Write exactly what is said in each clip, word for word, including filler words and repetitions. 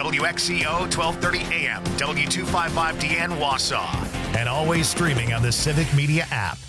W X E O twelve thirty A M, W two fifty-five D N Wausau, and always streaming on the Civic Media app.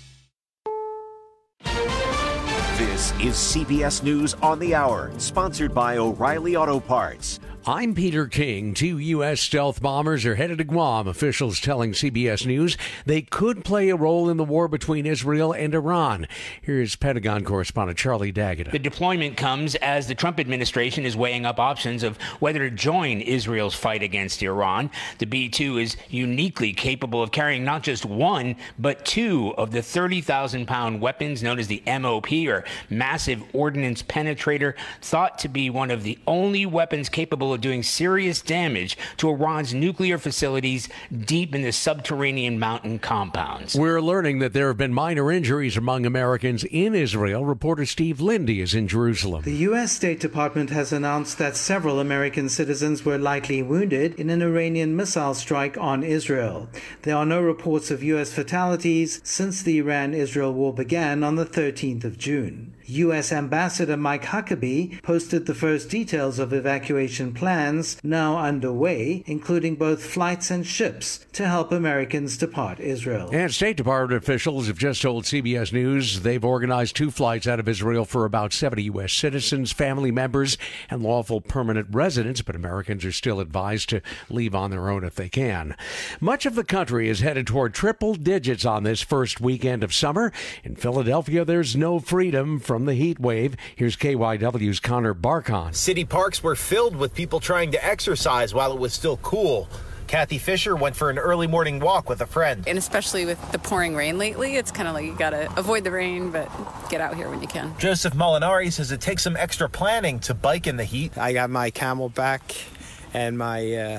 This is C B S News on the Hour, sponsored by O'Reilly Auto Parts. I'm Peter King. Two U S stealth bombers are headed to Guam, officials telling C B S News they could play a role in the war between Israel and Iran. Here's Pentagon correspondent Charlie D'Agata. The deployment comes as the Trump administration is weighing up options of whether to join Israel's fight against Iran. The B two is uniquely capable of carrying not just one, but two of the thirty thousand pound weapons known as the M O P, or Massive Ordnance Penetrator, thought to be one of the only weapons capable of doing serious damage to Iran's nuclear facilities deep in the subterranean mountain compounds. We're learning that there have been minor injuries among Americans in Israel. Reporter Steve Lindy is in Jerusalem. The U S State Department has announced that several American citizens were likely wounded in an Iranian missile strike on Israel. There are no reports of U S fatalities since the Iran-Israel war began on the thirteenth of June. U S Ambassador Mike Huckabee posted the first details of evacuation plans now underway, including both flights and ships to help Americans depart Israel. And State Department officials have just told C B S News they've organized two flights out of Israel for about seventy U S citizens, family members, and lawful permanent residents, but Americans are still advised to leave on their own if they can. Much of the country is headed toward triple digits on this first weekend of summer. In Philadelphia, there's no freedom from From the heat wave, here's K Y W's Connor Barkon. City parks were filled with people trying to exercise while it was still cool. Kathy Fisher went for an early morning walk with a friend. And especially with the pouring rain lately, it's kind of like you got to avoid the rain, but get out here when you can. Joseph Molinari says it takes some extra planning to bike in the heat. I got my Camelback and my uh,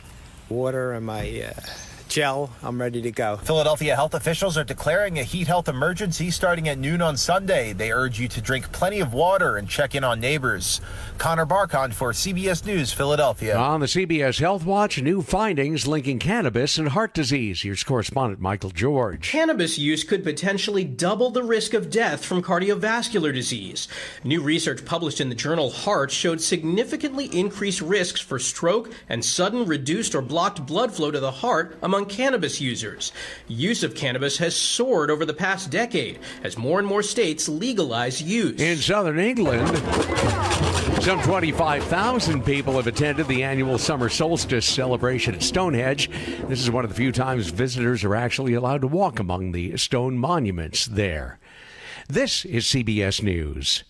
water and my uh, gel. I'm ready to go. Philadelphia health officials are declaring a heat health emergency starting at noon on Sunday. They urge you to drink plenty of water and check in on neighbors. Connor Barkon for C B S News, Philadelphia. On the C B S Health Watch, new findings linking cannabis and heart disease. Here's correspondent Michael George. Cannabis use could potentially double the risk of death from cardiovascular disease. New research published in the journal Heart showed significantly increased risks for stroke and sudden reduced or blocked blood flow to the heart among cannabis users. Use of cannabis has soared over the past decade as more and more states legalize use. In southern England, some twenty-five thousand people have attended the annual summer solstice celebration at Stonehenge. This is one of the few times visitors are actually allowed to walk among the stone monuments there. This is C B S News.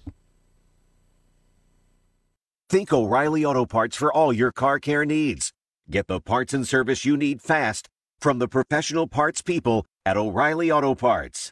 Think O'Reilly Auto Parts for all your car care needs. Get the parts and service you need fast from the professional parts people at O'Reilly Auto Parts.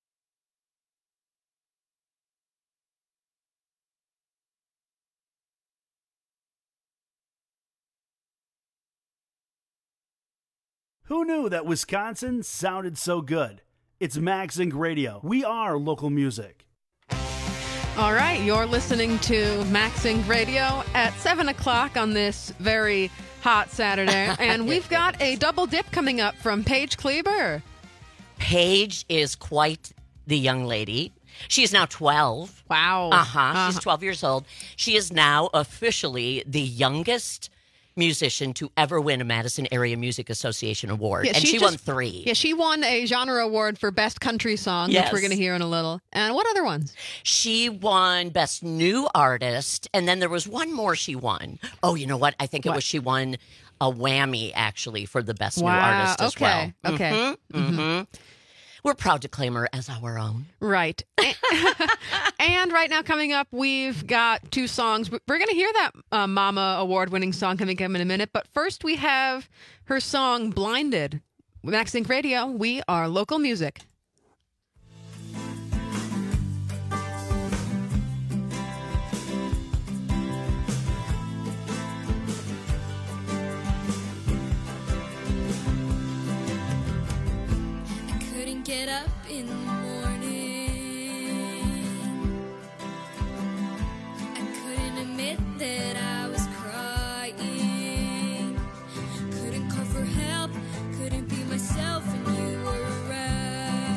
Who knew that Wisconsin sounded so good? It's MagZinc Radio. We are local music. All right, you're listening to MagZinc Radio at seven o'clock on this very hot Saturday, and we've got a double dip coming up from Paige Kleber. Paige is quite the young lady. She is now twelve. Wow. Uh-huh. Uh-huh. She's twelve years old. She is now officially the youngest musician to ever win a Madison Area Music Association award. Yeah, and she, she won just, three. Yeah, she won a genre award for Best Country Song, yes. which we're going to hear in a little. And what other ones? She won Best New Artist, and then there was one more she won. Oh, you know what? I think it what? was she won a whammy, actually, for the Best wow. New Artist as okay. well. Okay. Mm-hmm. Mm-hmm. Mm-hmm. We're proud to claim her as our own. Right. And right now coming up, we've got two songs. We're going to hear that uh, Mama award-winning song coming up in a minute. But first we have her song, Blinded. With MagZinc Radio, we are local music. Get up in the morning. I couldn't admit that I was crying. Couldn't call for help. Couldn't be myself when you were around.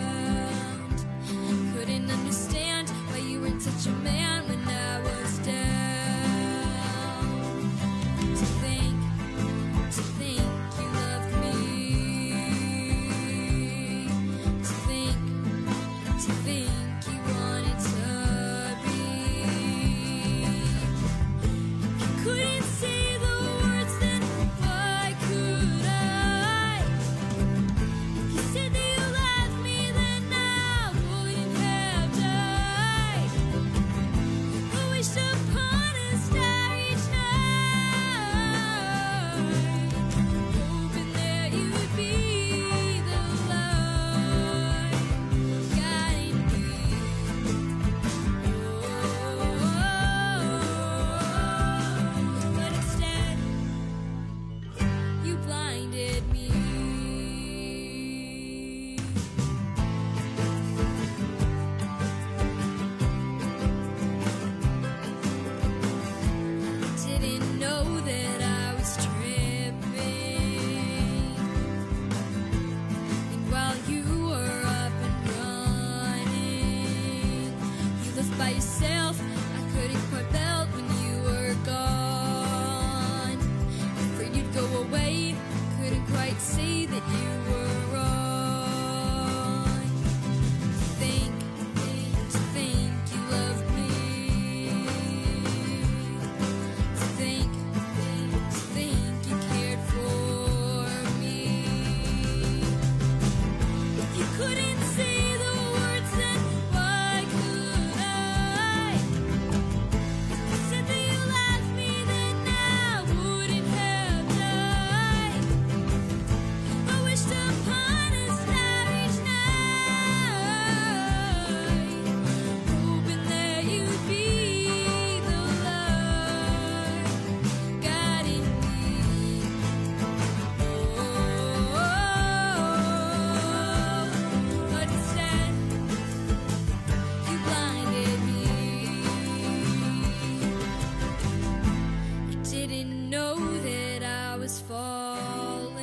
know that I was falling,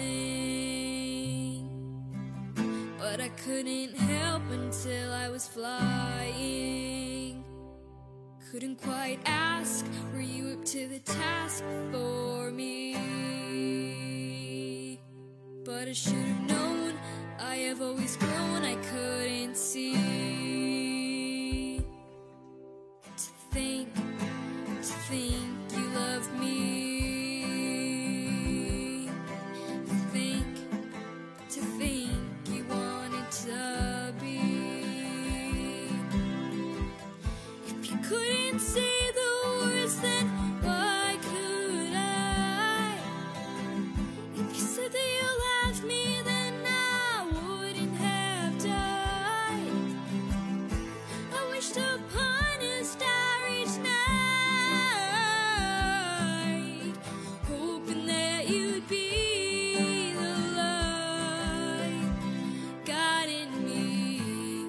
but I couldn't help until I was flying. Couldn't quite ask, were you up to the task for me? But I should have known, I have always grown, I couldn't see. To think, to think you love me. To think, to think you wanted to be. If you couldn't say the words, then why could I? If you said that you loved me, then I wouldn't have died. I wished upon a starry night, hoping that you'd be the light guiding me.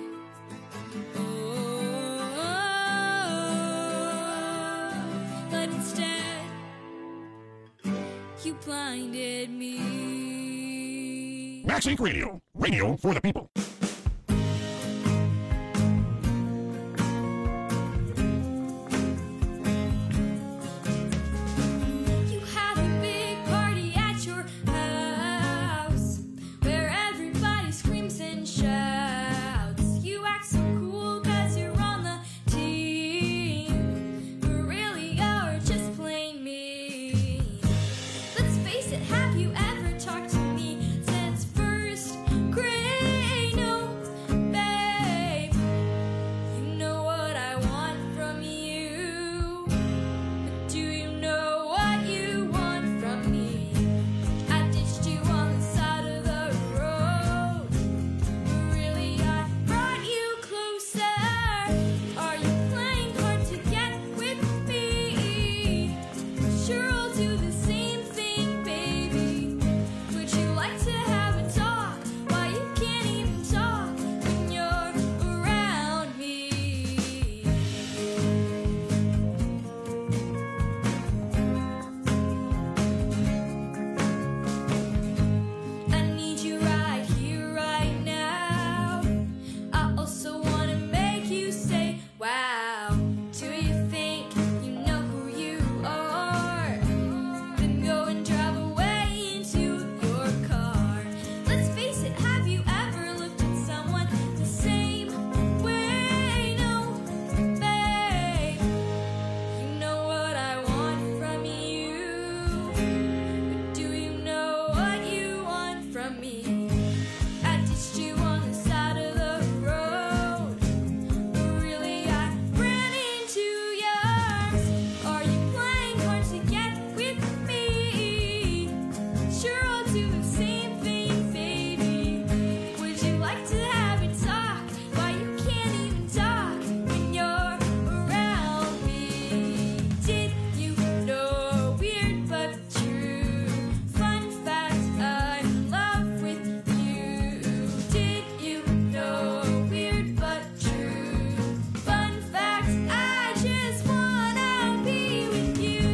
Oh, but instead, you blinded me. Max Inc Radio. Radio for the people. You had a big party at your house where everybody screams and shouts. You act so cool 'cause you're on the team, but really you're just plain mean. Let's face it, have you ever talked to me since first grade? No, babe. You know what I want from you, but do you know what you want from me? I ditched you on the side of the road, but really I brought you closer. Are you playing hard to get with me? Sure, I'll do the same thing, baby. Would you like to have a talk? Why you can't even talk when you're around me? I need you right here, right now. I also want to make you say, wow. Do you think you know who you are? Then go and drive away into your car. Let's face it, have you ever looked at someone the same way? No, babe. You know what I want from you, but do you know what you want from me? I ditched you on the side of the road, but really I ran into yours. Are you playing hard to get with me? Sure, I'll do the same thing, baby. Would you like to have a talk? Why you can't even talk when you're around me? Did you know, weird but true, fun fact, I'm in love with you. Did you know, weird but true, fun fact, I just wanna be with you.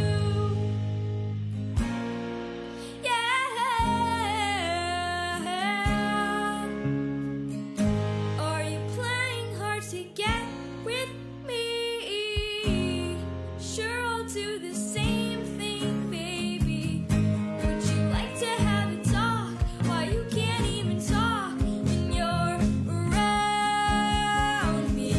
Yeah. Are you playing hard to get with me? Sure, I'll do the same thing, baby. Would you like to have a talk? Why you can't even talk when you're around me?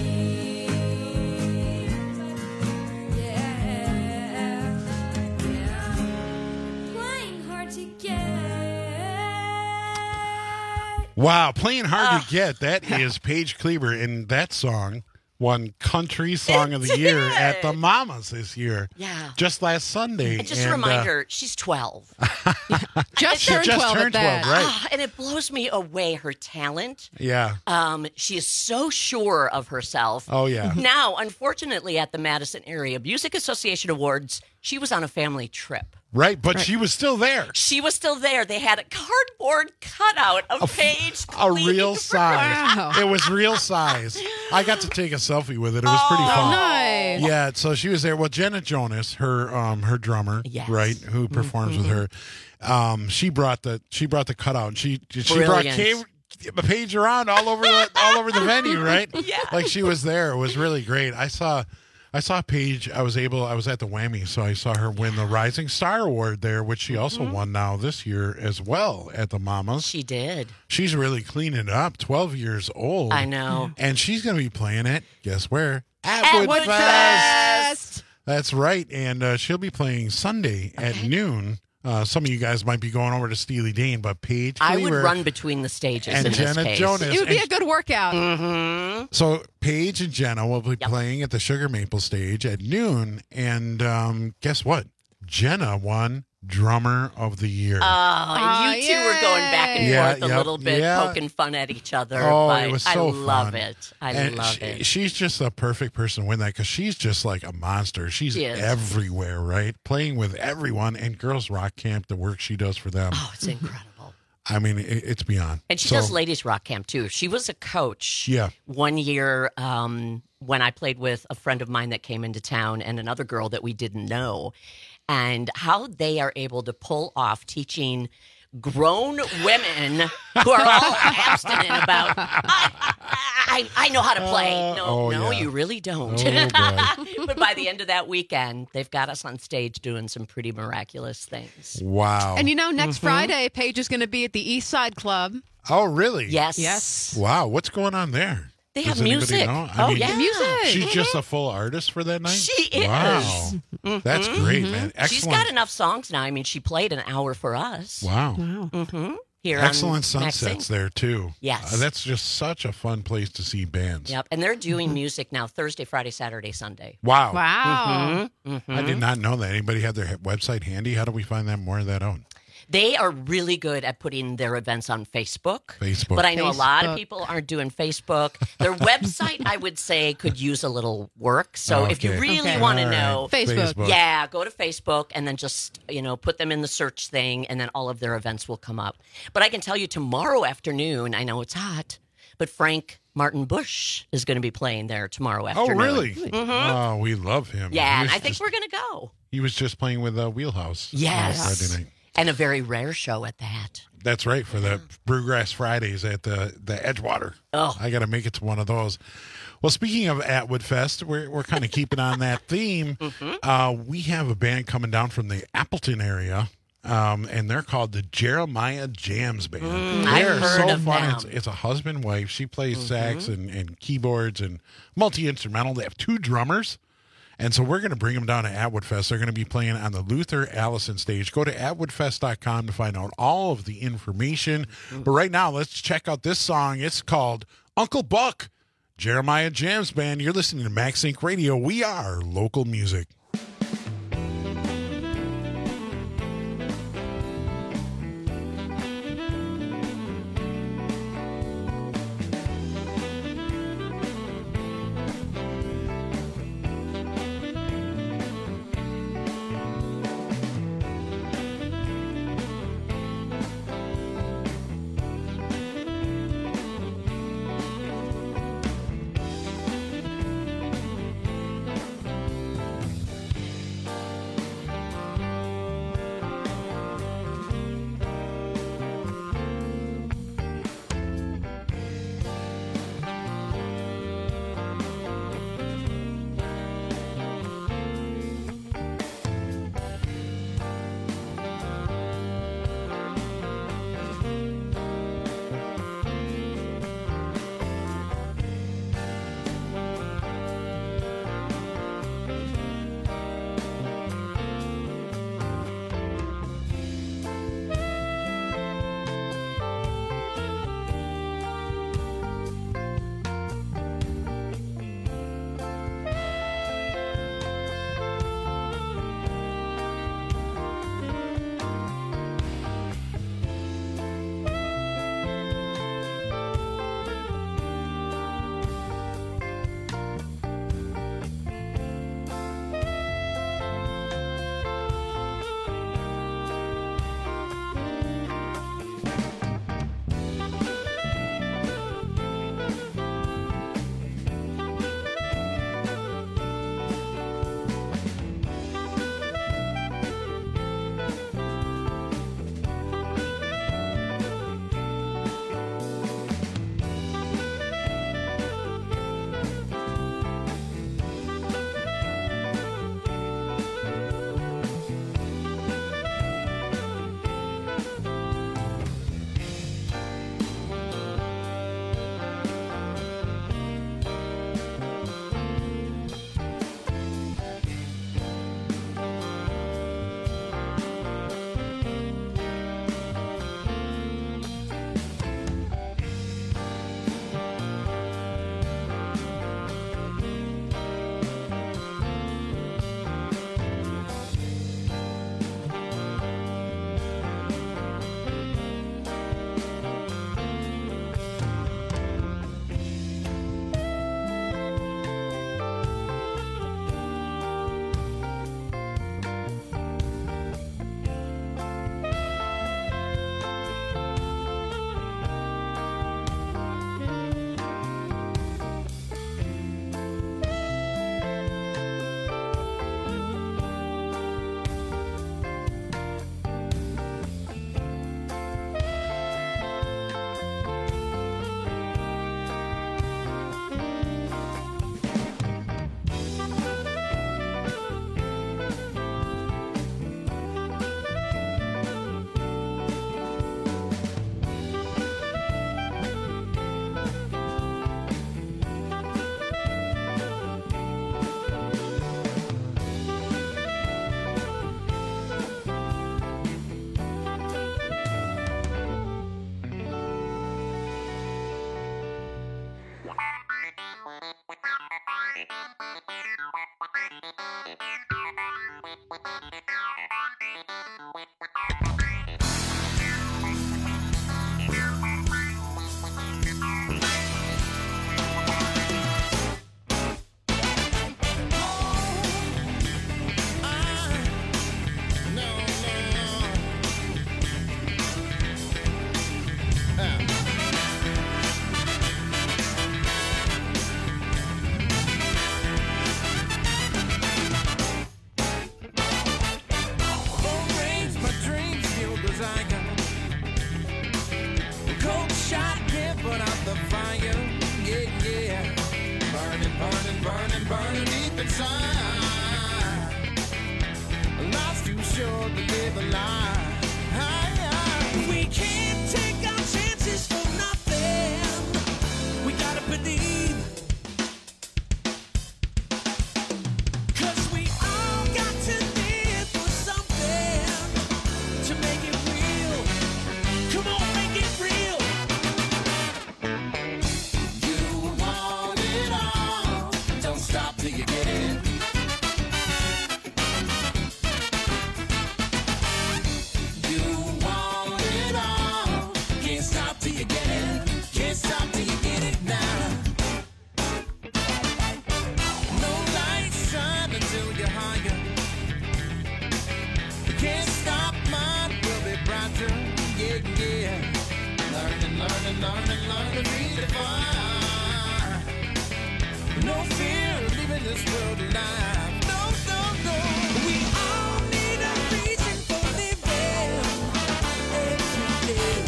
Yeah, yeah. Playing hard to get. Wow, playing hard to get. That is Paige Kleber, and that song won Country Song of the Year at the Mamas this year. Yeah. Just last Sunday. And just a uh, reminder, she's twelve. Just She turned just twelve turned at that. twelve, right. Ah, and it blows me away, her talent. Yeah. Um, she is so sure of herself. Oh, yeah. Now, unfortunately, at the Madison Area Music Association Awards, she was on a family trip. Right, but she was still there. She was still there. They had a cardboard cutout of Paige A Kleber. real size. Wow. It was real size. I got to take a selfie with it. It was pretty Oh, fun. Nice. Paige. Yeah, so she was there. Well, Jenna Jonas, her um her drummer, Yes. right, who performs Mhm. with her, um, she brought the she brought the cutout. She she brought Brilliant. Kay, Paige around all over the all over the venue, right? Yeah. Like she was there. It was really great. I saw I saw Paige. I was able. I was at the Whammy, so I saw her win the Rising Star Award there, which she also Mm-hmm. won now this year as well at the Mamas. She did. She's really cleaning it up. Twelve years old. I know. And she's going to be playing it. Guess where? At, At Woodfest. Woodfest. That's right. And uh, she'll be playing Sunday at noon. Uh, some of you guys might be going over to Steely Dan, but Paige I would Cleaver run between the stages and in this Jenna case. Jonas. It would be and- a good workout. Mm-hmm. So Paige and Jenna will be Yep. playing at the Sugar Maple stage at noon. And um, guess what? Jenna won Drummer of the Year. Oh, and you two were going back and Yeah, forth a yep, little bit, yeah. poking fun at each other. Oh, but it was so I love fun. it. I And love she- it. She's just a perfect person to win that because she's just like a monster. She's She is. everywhere, right? Playing with everyone. And Girls Rock Camp, the work she does for them. Oh, it's incredible. I mean, it, it's beyond. And she So- does Ladies Rock Camp too. She was a coach. Yeah. One year um, when I played with a friend of mine that came into town and another girl that we didn't know, and how they are able to pull off teaching grown women who are all abstinent about, I, I, I know how to play. No, oh, no, yeah. you really don't. Oh, But by the end of that weekend, they've got us on stage doing some pretty miraculous things. Wow. And you know, next Mhm. Friday, Paige is going to be at the East Side Club. Oh, really? Yes. Yes. Wow. What's going on there? They Does have anybody music. know? Oh, yeah. Music. She's just a full artist for that night? She is. Wow. Mhm. That's great, man. Excellent. She's got enough songs now. I mean, she played an hour for us. Wow. Mm-hmm. Here Excellent on Max sunsets Sing. there, too. Yes. Uh, that's just such a fun place to see bands. Yep, and they're doing music now Thursday, Friday, Saturday, Sunday. Wow. Wow. Mhm, I mhm. did not know that. Anybody have their he- website handy? How do we find that more of that out? They are really good at putting their events on Facebook. Facebook. But I know a lot of Facebook. people aren't doing Facebook. Their website, I would say, could use a little work. So if you Okay. really Okay. want to All right. know, Facebook. Facebook. yeah, go to Facebook and then just, you know, put them in the search thing and then all of their events will come up. But I can tell you tomorrow afternoon, I know it's hot, but Frank Martin Bush is going to be playing there tomorrow Oh, afternoon. really? Mhm. Oh, we love him. Yeah, He and was I think just, we're going to go. he was just playing with uh, Wheelhouse. Yes. on Friday night. And a very rare show at that. That's right, for the Brewgrass Fridays at the, the Edgewater. Oh. I got to make it to one of those. Well, speaking of Atwood Fest, we're, we're kind of keeping on that theme. Mm-hmm. Uh, we have a band coming down from the Appleton area, um, and they're called the Jeremiah Jams Band. Mm, they I've are heard so of fun. them. It's, it's a husband wife. She plays Mm-hmm. sax and, and keyboards and multi-instrumental. They have two drummers. And so we're going to bring them down to Atwood Fest. They're going to be playing on the Luther Allison stage. Go to atwood fest dot com to find out all of the information. But right now, let's check out this song. It's called Uncle Buck, Jeremiah Jams Band. You're listening to Max Inc Radio. We are local music. sure to live a lie. We can't take our chances for nothing. We gotta believe. 'Cause we all got to live for something to make it real. Come on, make it real. You want it all. Don't stop till you get it. You want it all. Can't stop till you get it. Can't stop till you get it now. No light shine until you're higher. Can't stop mine, will be brighter. Yeah, yeah. Learn and learn and learn and learn to be divine. No fear of leaving this world alive. No, no, no. We all need a reason for living every day.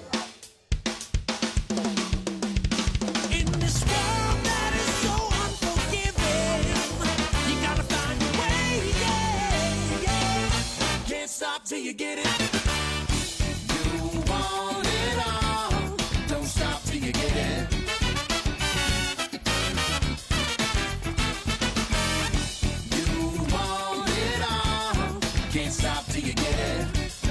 In this world that is so unforgiving, you gotta find a way, yeah, yeah. Can't stop till you get it. You want it all. Don't stop till you get it. You want it all. Can't stop till you get it.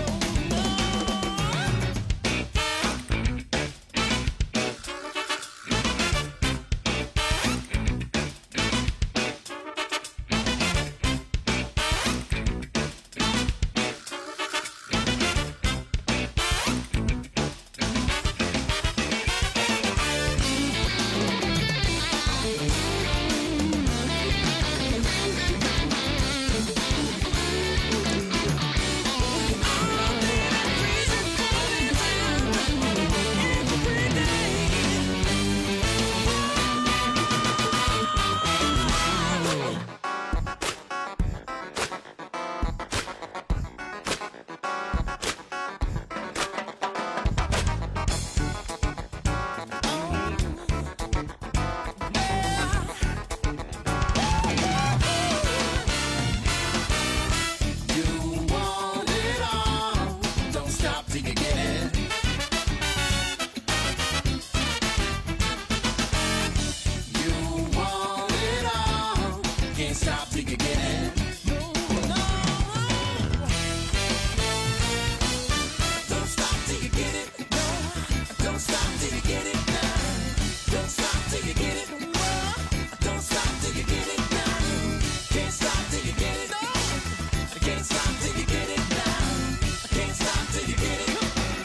You want it all. Don't stop till you get it. You want it all. Can't stop till you get it. No, no. Don't stop till you get it. No. Don't stop till you get it now. Don't stop till you get it. No. Don't stop till you get it now. Can't stop till you get it. No. I can't stop till you get it now. I can't stop till you get it.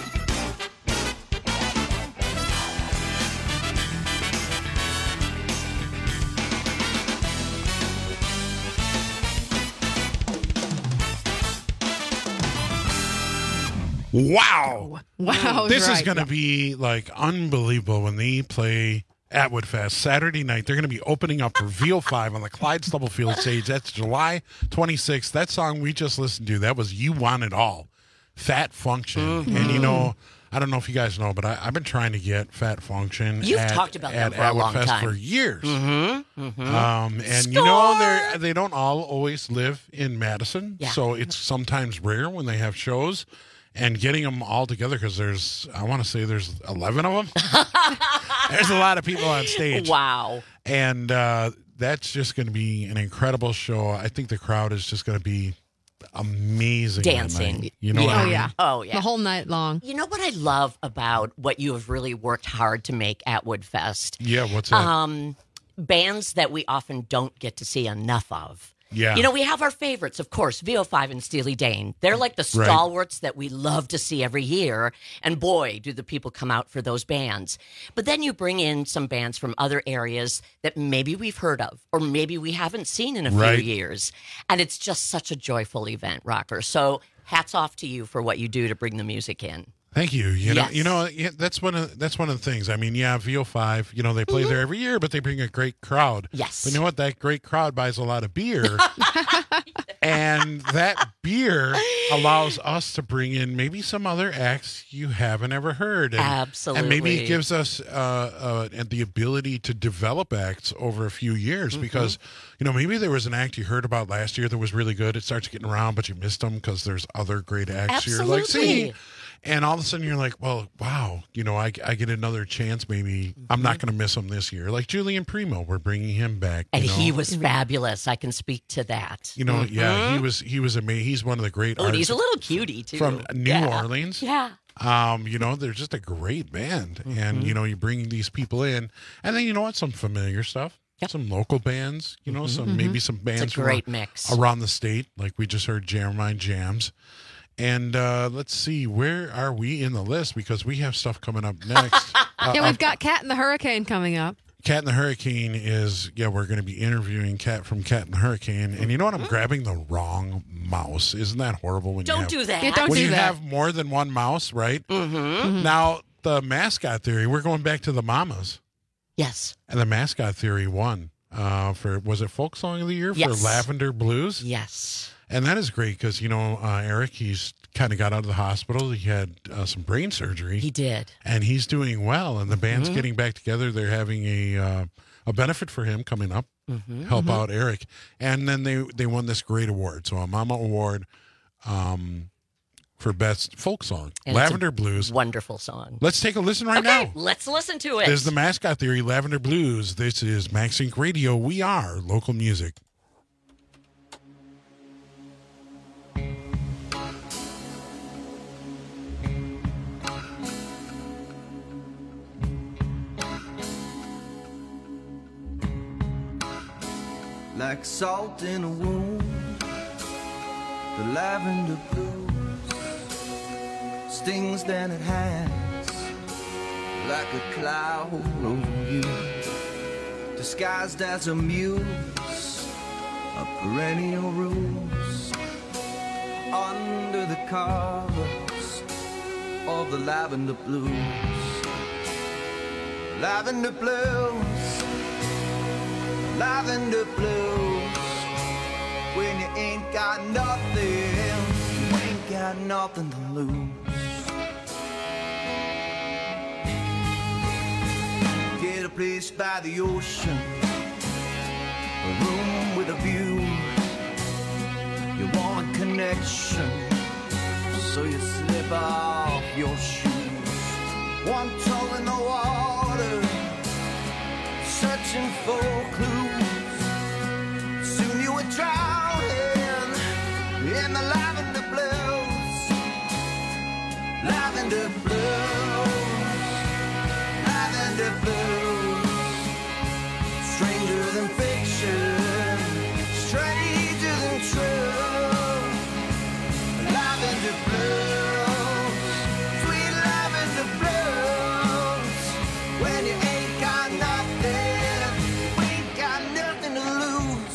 Wow. Wow, This right. is going to be like unbelievable when they play Atwood Fest Saturday night. They're going to be opening up for V O five on the Clyde Stubblefield stage. That's July twenty-sixth. That song we just listened to, that was You Want It All, Fat Function. Mhm. And you know, I don't know if you guys know, but I, I've been trying to get Fat Function You've at, talked about at them for a Atwood long Fest time. for years. Mm-hmm. Mm-hmm. Um, and you know, they they don't all always live in Madison, Yeah. so it's sometimes rare when they have shows. And getting them all together, because there's, I want to say there's eleven of them. There's a lot of people on stage. Wow. And uh, that's just going to be an incredible show. I think the crowd is just going to be amazing. that Dancing. night. You know what I Oh mean? yeah. Oh, yeah. The whole night long. You know what I love about what you have really worked hard to make Atwood Fest? Yeah, what's that? Um, bands that we often don't get to see enough of. Yeah. You know, we have our favorites, of course, V O five and Steely Dan. They're like the Right. stalwarts that we love to see every year. And boy, do the people come out for those bands. But then you bring in some bands from other areas that maybe we've heard of or maybe we haven't seen in a Right. few years. And it's just such a joyful event, Rocker. So hats off to you for what you do to bring the music in. Thank you. You know, Yes. you know, yeah, that's one of that's one of the things. I mean, yeah, V O five, you know, they play there every year, but they bring a great crowd. Yes. But you know what? That great crowd buys a lot of beer. And that beer allows us to bring in maybe some other acts you haven't ever heard. And, Absolutely. And maybe it gives us uh, uh, the ability to develop acts over a few years Mm-hmm. because, you know, maybe there was an act you heard about last year that was really good. It starts getting around, but you missed them because there's other great acts you're like, Absolutely. see. And all of a sudden you're like, well, wow, you know, I, I get another chance. Maybe I'm not going to miss him this year. Like Julian Primo, we're bringing him back. And you know? he was fabulous. I can speak to that. You know, yeah, he Mhm. was he was amazing. He's one of the great Oh, and artists he's a little cutie, too. from New Yeah. Orleans. Yeah. Um, you know, they're just a great band. Mm-hmm. And, you know, you bring these people in. And then, you know what? Some familiar stuff. Some local bands, you know, some maybe some bands It's a from great a- mix. around the state. Like we just heard Jeremiah Jams. And uh, let's see, where are we in the list? Because we have stuff coming up next. uh, Yeah, uh, we've got Cat and the Hurricane coming up. Cat and the Hurricane is, yeah, we're going to be interviewing Cat from Cat and the Hurricane. And you know what? I'm grabbing the wrong mouse. Isn't that horrible? When Don't you have, do that. Yeah, don't when do you that. have more than one mouse, right? Mm-hmm. Now, the mascot theory, we're going back to the mamas. Yes. And the mascot theory won uh, for, was it Folk Song of the Year for Yes. Lavender Blues? Yes. And that is great because, you know, uh, Eric, he's kind of got out of the hospital. He had uh, some brain surgery. He did. And he's doing well. And the band's Mhm. getting back together. They're having a uh, a benefit for him coming up, Mhm. help Mhm. out Eric. And then they, they won this great award. So a Mama Award um, for Best Folk Song, And it's a Lavender Blues. Wonderful song. Let's take a listen right okay, now. let's listen to it. This is the Mascot Theory, Lavender Blues. This is Max Inc Radio. We are local music. Like salt in a wound, the lavender blues stings than it has, like a cloud over you, disguised as a muse of perennial rose, under the covers of the lavender blues. Lavender blues, lavender blues. When you ain't got nothing, you ain't got nothing to lose. Get a place by the ocean, a room with a view. You want a connection, so you slip off your shoes. One toe in the water, searching for clues. Soon you were drowning in the lavender blues. Lavender blues, lavender blues. Stranger than fiction, stranger than true. Lavender blues, sweet lavender blues. When you ain't got nothing, we ain't got nothing to lose.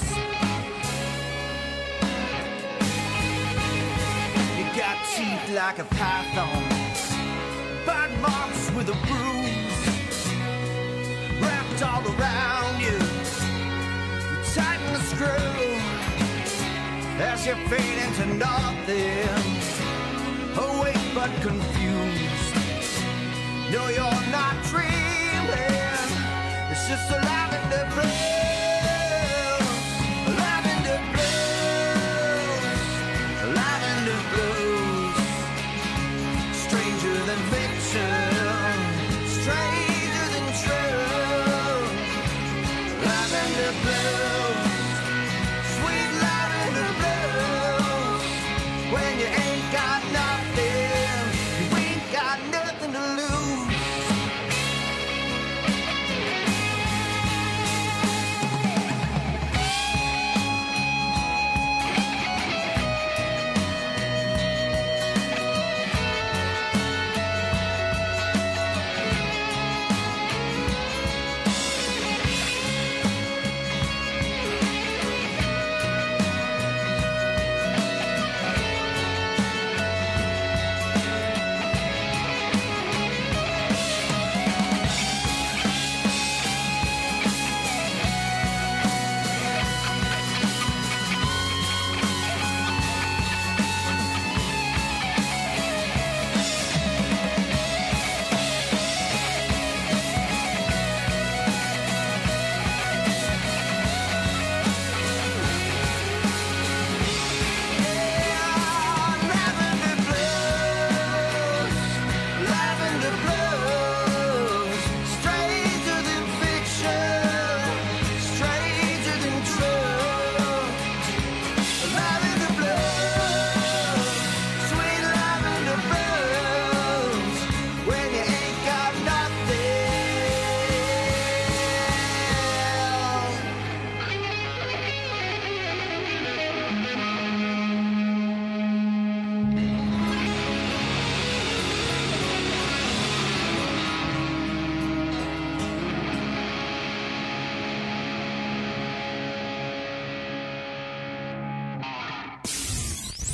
You got teeth like a python, bite marks with a bruise, wrapped all around you. You tighten the screw as you fade into nothing, awake but confused. No, you're not dreaming. It's just a lavender blues, lavender blues, lavender blues. Stranger than fiction, stranger than true. Lavender blues, sweet lavender blues. When you ain't got nothing, you ain't got nothing to lose.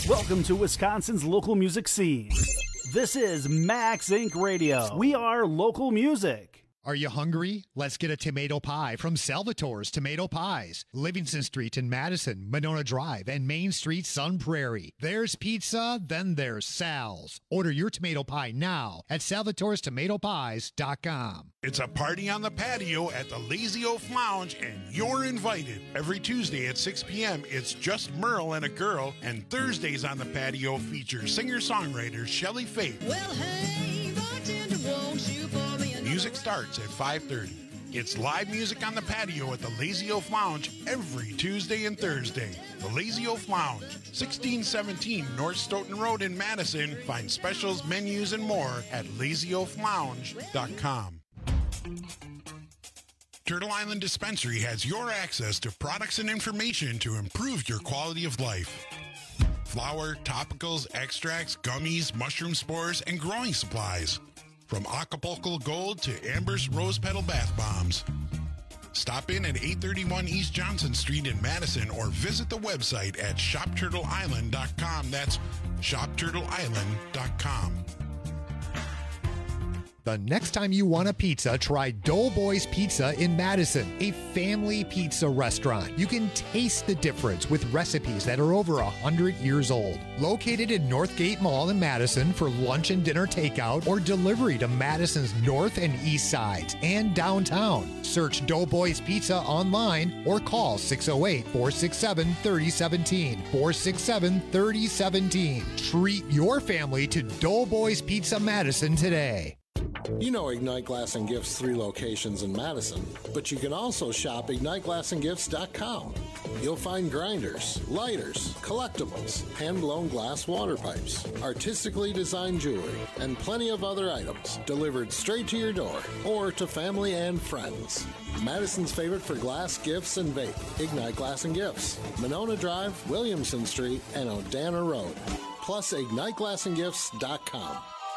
Welcome to Wisconsin's local music scene. This is Max Inc Radio. We are local music. Are you hungry? Let's get a tomato pie from Salvatore's Tomato Pies. Livingston Street in Madison, Monona Drive, and Main Street, Sun Prairie. There's pizza, then there's Sal's. Order your tomato pie now at salvatores tomato pies dot com. It's a party on the patio at the Lazy Oaf Lounge, and you're invited. Every Tuesday at six p.m., it's just Merle and a girl, and Thursdays on the patio feature singer-songwriter Shelley Faith. Well, hey, bartender, won't you pour me a Music starts at five thirty. It's live music on the patio at the Lazy Oaf Lounge every Tuesday and Thursday. The Lazy Oaf Lounge, sixteen seventeen North Stoughton Road in Madison. Find specials, menus, and more at lazy oaf lounge dot com. Turtle Island Dispensary has your access to products and information to improve your quality of life. Flour, topicals, extracts, gummies, mushroom spores, and growing supplies. From Acapulco Gold to Amber's Rose Petal Bath Bombs. Stop in at eight thirty-one East Johnson Street in Madison or visit the website at shop turtle island dot com. That's shop turtle island dot com. The next time you want a pizza, try Doughboys Pizza in Madison, a family pizza restaurant. You can taste the difference with recipes that are over one hundred years old. Located in Northgate Mall in Madison for lunch and dinner takeout or delivery to Madison's north and east sides and downtown. Search Doughboys Pizza online or call six oh eight, four six seven, three oh one seven, four six seven, three oh one seven. Treat your family to Doughboys Pizza Madison today. You know Ignite Glass and Gifts' three locations in Madison, but you can also shop ignite glass and gifts dot com. You'll find grinders, lighters, collectibles, hand-blown glass water pipes, artistically designed jewelry, and plenty of other items delivered straight to your door or to family and friends. Madison's favorite for glass, gifts, and vape, Ignite Glass and Gifts, Monona Drive, Williamson Street, and Odana Road. Plus ignite glass and gifts dot com.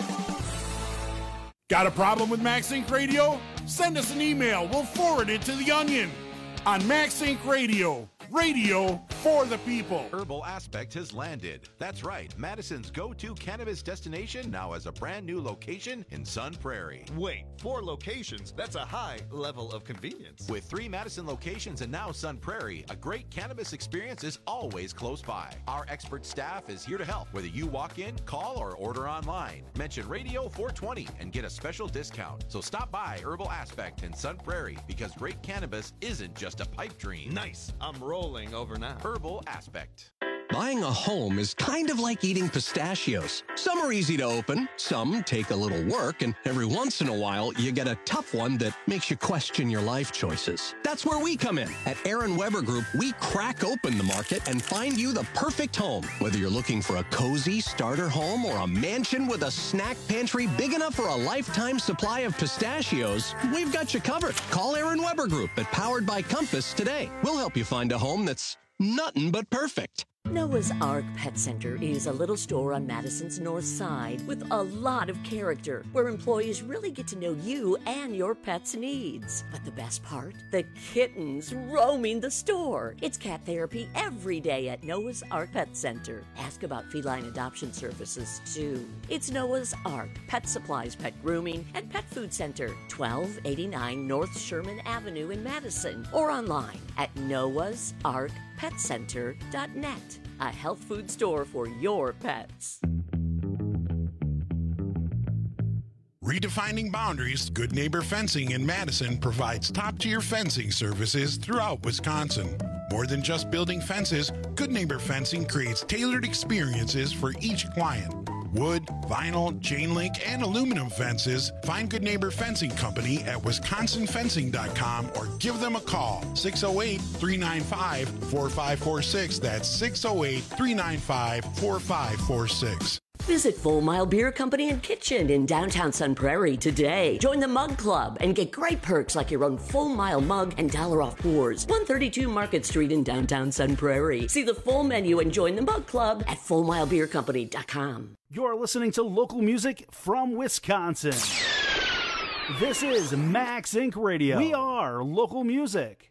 Got a problem with Max Inc Radio? Send us an email. We'll forward it to The Onion on Max Inc Radio. Radio for the people. Herbal Aspect has landed. That's right. Madison's go-to cannabis destination now has a brand new location in Sun Prairie. Wait, four locations? That's a high level of convenience. With three Madison locations and now Sun Prairie, a great cannabis experience is always close by. Our expert staff is here to help, whether you walk in, call, or order online. Mention Radio four twenty and get a special discount. So stop by Herbal Aspect in Sun Prairie because great cannabis isn't just a pipe dream. Nice. I'm rolling over now. Herbal Aspect. Buying a home is kind of like eating pistachios. Some are easy to open, some take a little work, and every once in a while, you get a tough one that makes you question your life choices. That's where we come in. At Aaron Weber Group, we crack open the market and find you the perfect home. Whether you're looking for a cozy starter home or a mansion with a snack pantry big enough for a lifetime supply of pistachios, we've got you covered. Call Aaron Weber Group at Powered by Compass today. We'll help you find a home that's nothing but perfect. Noah's Ark Pet Center is a little store on Madison's north side with a lot of character, where employees really get to know you and your pet's needs. But the best part? The kittens roaming the store. It's cat therapy every day at Noah's Ark Pet Center. Ask about feline adoption services, too. It's Noah's Ark Pet Supplies, Pet Grooming, and Pet Food Center, twelve eighty-nine North Sherman Avenue in Madison, or online at noahs ark pet center dot net. A health food store for your pets. Redefining boundaries, Good Neighbor Fencing in Madison provides top-tier fencing services throughout Wisconsin. More than just building fences, Good Neighbor Fencing creates tailored experiences for each client. Wood, vinyl, chain link, and aluminum fences. Find Good Neighbor Fencing Company at wisconsin fencing dot com or give them a call. six oh eight, three nine five, four five four six. That's six oh eight, three nine five, four five four six. Visit Full Mile Beer Company and Kitchen in downtown Sun Prairie today. Join the Mug Club and get great perks like your own Full Mile mug and dollar off pours. one thirty-two Market Street in downtown Sun Prairie. See the full menu and join the Mug Club at full mile beer company dot com. You're listening to local music from Wisconsin. This is Max Inc Radio. We are local music.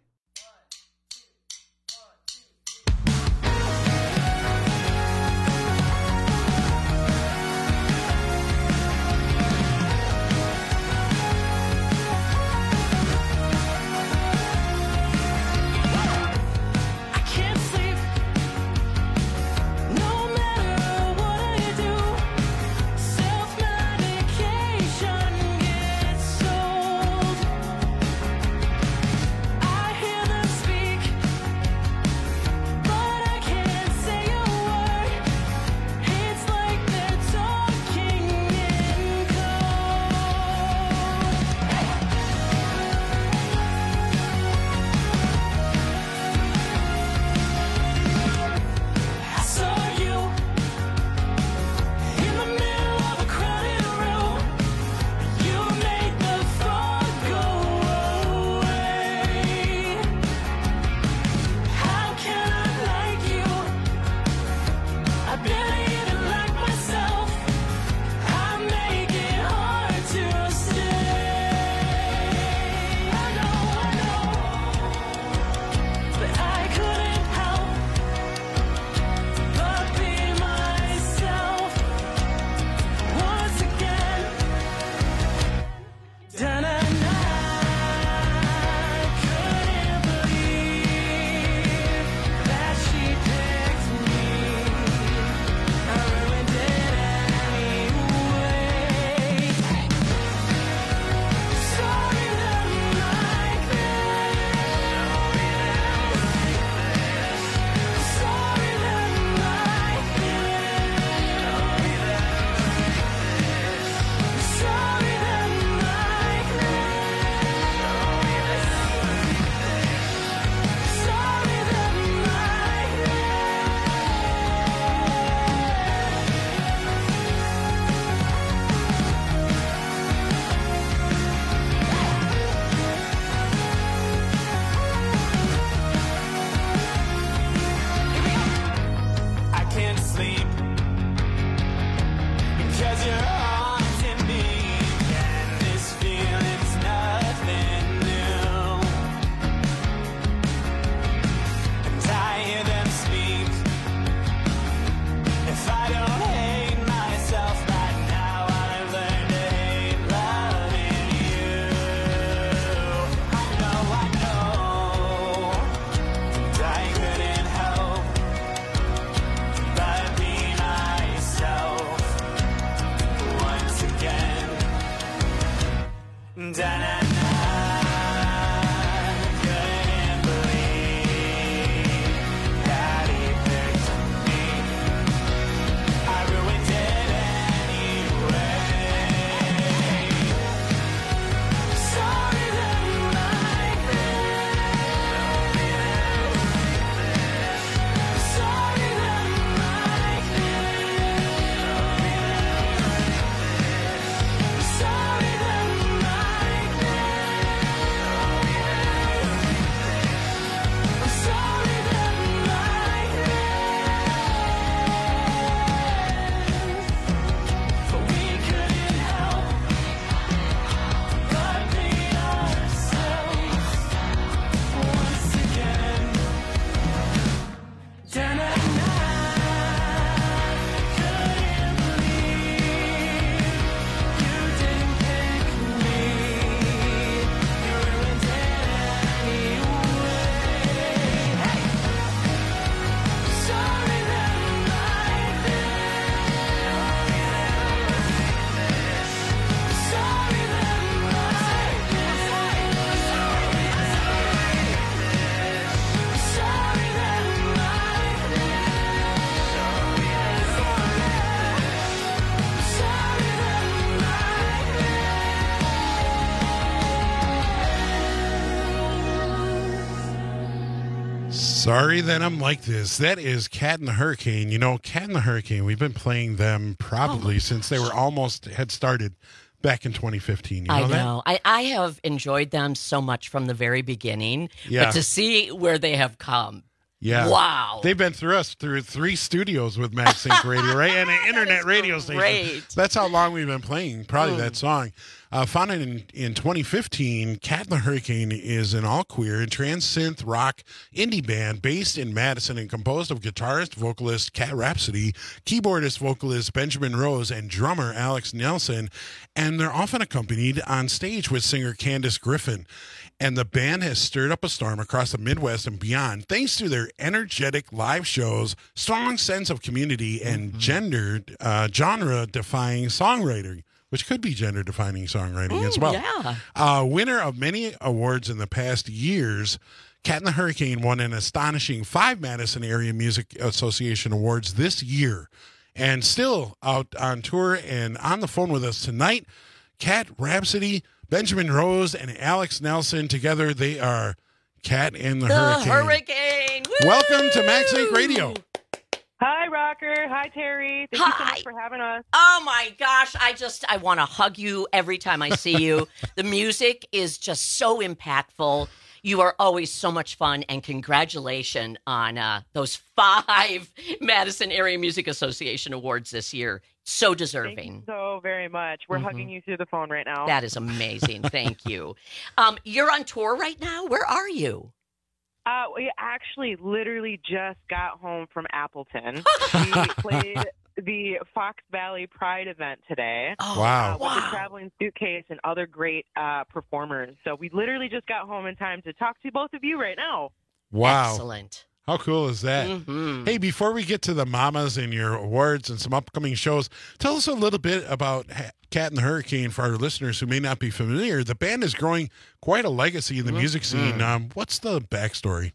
Sorry that I'm like this. That is Cat and the Hurricane. You know, Cat and the Hurricane, we've been playing them probably oh since they were almost had started back in twenty fifteen. You know I that? know. I, I have enjoyed them so much from the very beginning. Yeah. But to see where they have come. Yeah. Wow. They've been through us through three studios with MaxSync Radio, right? And an internet radio station. Great. That's how long we've been playing probably Mm. that song. Uh, founded in, in twenty fifteen, Cat and the Hurricane is an all-queer and trans-synth rock indie band based in Madison and composed of guitarist, vocalist Cat Rhapsody, keyboardist, vocalist Benjamin Rose, and drummer Alex Nelson. And they're often accompanied on stage with singer Candace Griffin. And the band has stirred up a storm across the Midwest and beyond thanks to their energetic live shows, strong sense of community, and Mm-hmm. gender, uh, genre-defying songwriting, which could be gender-defining songwriting Mm, as well. yeah. Uh, winner of many awards in the past years, Cat and the Hurricane won an astonishing five Madison Area Music Association awards this year, and still out on tour and on the phone with us tonight. Cat Rhapsody, Benjamin Rose, and Alex Nelson together. They are Cat and the, The Hurricane. Hurricane. Welcome to MaxSync Radio. Hi, Rocker. Hi, Terry. Thank you so much for having us. Oh my gosh, I just I want to hug you every time I see you. The music is just so impactful. You are always so much fun, and congratulations on uh, those five Madison Area Music Association awards this year. So deserving. Thank you so very much. We're Mhm. hugging you through the phone right now. That is amazing. Thank you. Um, you're on tour right now. Where are you? Uh, we actually literally just got home from Appleton. We played the Fox Valley Pride event today. Oh, Wow. Uh, with wow. the Traveling Suitcase and other great uh, performers. So we literally just got home in time to talk to both of you right now. Wow. Excellent. How cool is that? Mhm. Hey, before we get to the mamas and your awards and some upcoming shows, tell us a little bit about Ha- Cat and the Hurricane for our listeners who may not be familiar. The band is growing quite a legacy in the music scene. Um, what's the backstory?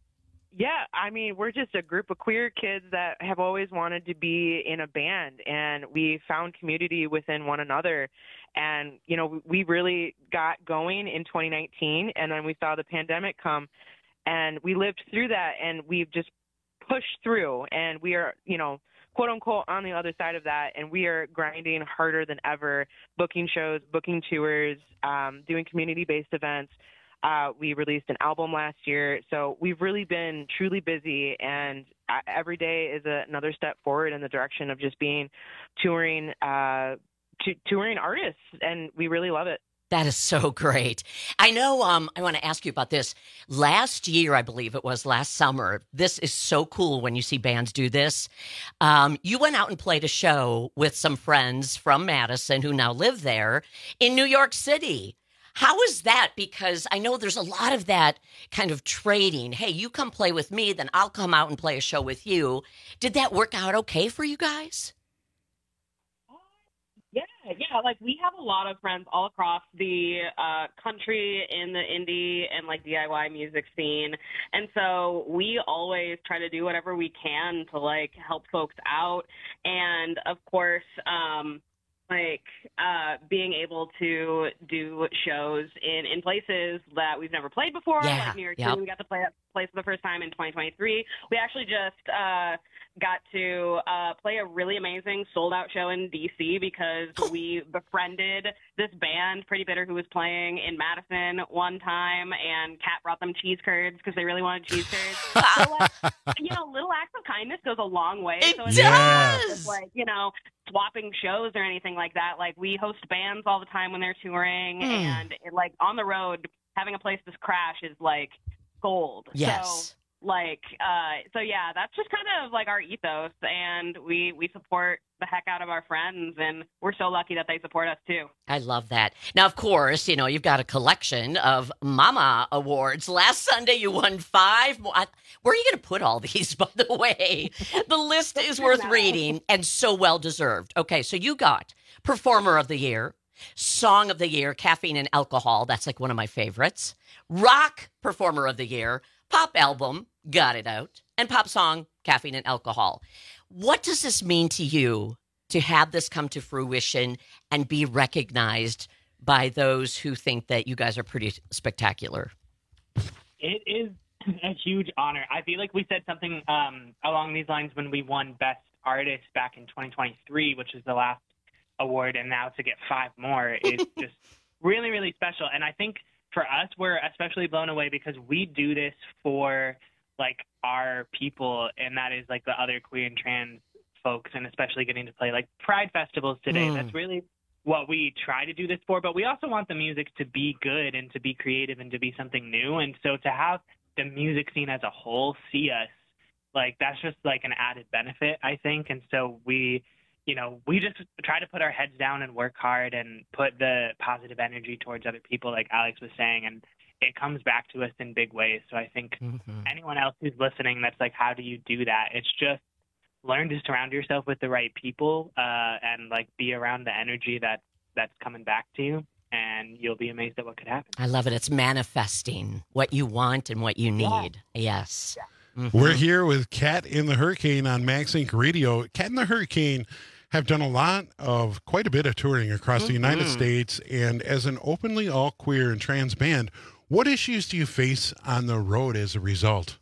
Yeah, I mean, we're just a group of queer kids that have always wanted to be in a band, and we found community within one another. And, you know, we really got going in twenty nineteen, and then we saw the pandemic come, and we lived through that, and we've just pushed through, and we are, you know, quote unquote on the other side of that, and we are grinding harder than ever, booking shows, booking tours, um, doing community-based events. Uh, we released an album last year, so we've really been truly busy, and uh, every day is a, another step forward in the direction of just being touring, uh, t- touring artists, and we really love it. That is so great. I know, um, I want to ask you about this. Last year, I believe it was last summer, this is so cool when you see bands do this. Um, you went out and played a show with some friends from Madison who now live there in New York City. How is that? Because I know there's a lot of that kind of trading. Hey, you come play with me, then I'll come out and play a show with you. Did that work out okay for you guys? Yeah, yeah. Like, we have a lot of friends all across the uh, country in the indie and, like, D I Y music scene. And so we always try to do whatever we can to, like, help folks out. And, of course, um, like, uh, being able to do shows in, in places that we've never played before, Yeah, like New York yep. City. We got to play that place for the first time in twenty twenty-three. We actually just uh, got to uh, play a really amazing sold-out show in D C because we befriended this band, Pretty Bitter, who was playing in Madison one time, and Kat brought them cheese curds because they really wanted cheese curds. So, like, you know, little acts of kindness goes a long way. It so it's not does! just, like, you know, swapping shows or anything like that. Like, we host bands all the time when they're touring, Mm. and, it, like, on the road, having a place to crash is, like, gold. Yes. So, like, uh, so yeah, that's just kind of like our ethos, and we we support the heck out of our friends, and we're so lucky that they support us too. I love that. Now, of course, you know, you've got a collection of Mama Awards. Last Sunday, you won five more. I- Where are you going to put all these, by the way? The list is worth reading and so well deserved. Okay, so you got Performer of the Year, Song of the Year, Caffeine and Alcohol. That's like one of my favorites. Rock Performer of the Year, Pop Album, Got It Out, and Pop Song, Caffeine and Alcohol. What does this mean to you to have this come to fruition and be recognized by those who think that you guys are pretty spectacular? It is a huge honor. I feel like we said something um, along these lines when we won Best Artist back in twenty twenty-three, which is the last award, and now to get five more is just really, really special. And I think for us, we're especially blown away because we do this for like our people, and that is like the other queer and trans folks, and especially getting to play like Pride festivals today. Mm. That's really what we try to do this for, but we also want the music to be good and to be creative and to be something new. And so to have the music scene as a whole see us, like that's just like an added benefit, I think. And so we, you know, we just try to put our heads down and work hard and put the positive energy towards other people, like Alex was saying, and it comes back to us in big ways. So I think Mm-hmm. anyone else who's listening that's like, how do you do that? It's just learn to surround yourself with the right people uh, and like be around the energy that that's coming back to you, and you'll be amazed at what could happen. I love it. It's manifesting what you want and what you need. Yes. Mhm. We're here with Cat in the Hurricane on Max Inc Radio. Cat in the Hurricane have done a lot of, quite a bit of touring across the United Mhm. States. And as an openly all queer and trans band, what issues do you face on the road as a result?